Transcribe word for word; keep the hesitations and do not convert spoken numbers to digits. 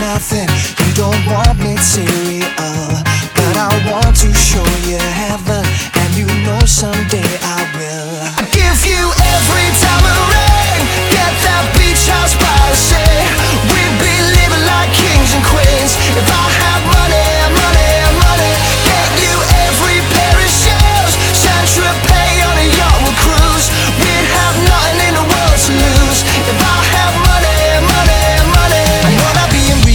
nothing. You don't want material, but I want to show you heaven. And you know someday